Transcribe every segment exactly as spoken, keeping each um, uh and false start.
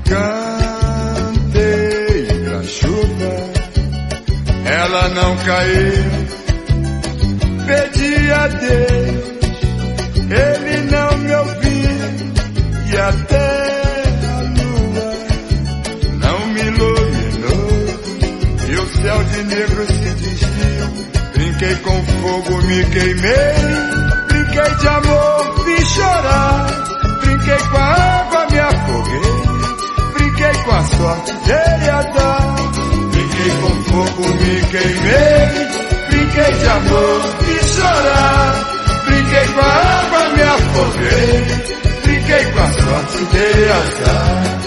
Cantei pra chuva, ela não caiu. Pedi a Deus, ele não me ouviu. E até a lua não me iluminou. E o céu de negro se desviou. Brinquei com fogo, me queimei. Brinquei de amor, fiz chorar. Brinquei com a água, me afoguei. Brinquei com a sorte, dei azar. Brinquei com fogo, me queimei. Brinquei de amor, fiz chorar. Brinquei com a água, me afoguei. Brinquei com a sorte, dei azar.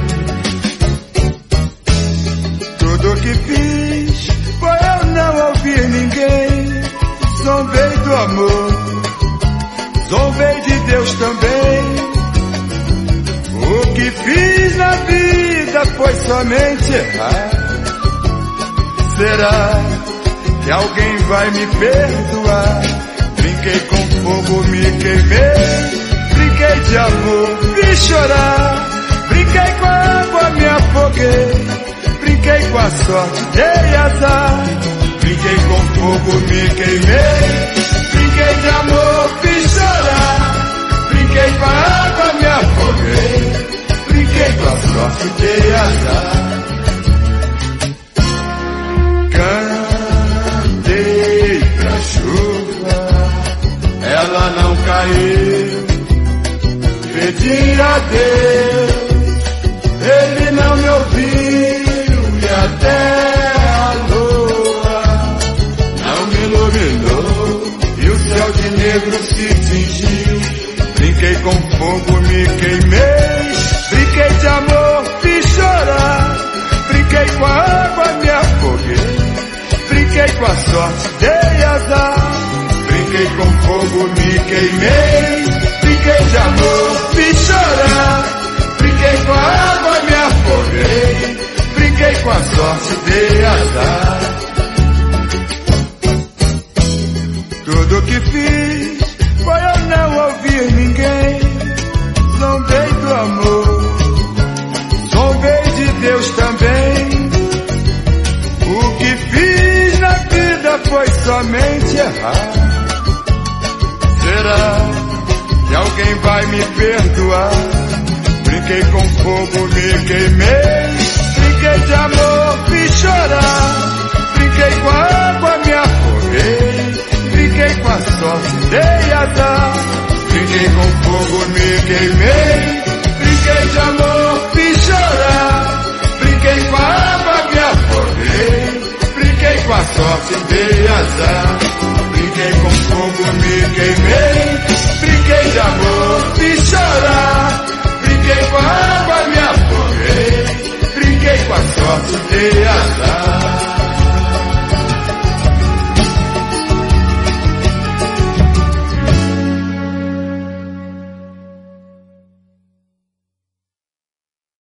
Tudo que fiz foi eu não ouvir ninguém. Zombei do amor, zombei de Deus também. O que fiz na vida foi somente errar. Será que alguém vai me perdoar? Brinquei com fogo, me queimei. Brinquei de amor, fiz chorar. Brinquei com a água, me afoguei. Brinquei com a sorte, dei azar. Brinquei com fogo, me queimei. Brinquei de amor, fiz chorar. Brinquei com a água, me afoguei. Brinquei com a sorte, dei azar. Cantei pra chuva, ela não caiu. Pedi a Deus, ele não me ouviu. E até a lua não me iluminou. E o céu de negro se tingiu. Brinquei com fogo, me queimei. Brinquei de amor, fiz chorar. Brinquei com a água, me afoguei. Brinquei com a sorte, dei azar. Brinquei com fogo, me queimei. Brinquei de amor, fiz chorar. Brinquei com a água, me afoguei. Brinquei com a sorte, dei azar. Tudo que fiz foi eu não ouvir ninguém. Zombei do amor, zombei de Deus também. O que fiz na vida foi somente errar. Será que alguém vai me perdoar? Brinquei com fogo, me queimei. Brinquei de amor, fiz chorar. Brinquei com a água, me afoguei. Brinquei com a sorte, dei azar. Brinquei com fogo, me queimei. Brinquei de amor, fiz chorar. Brinquei com a água, me afoguei. Brinquei com a sorte, dei azar.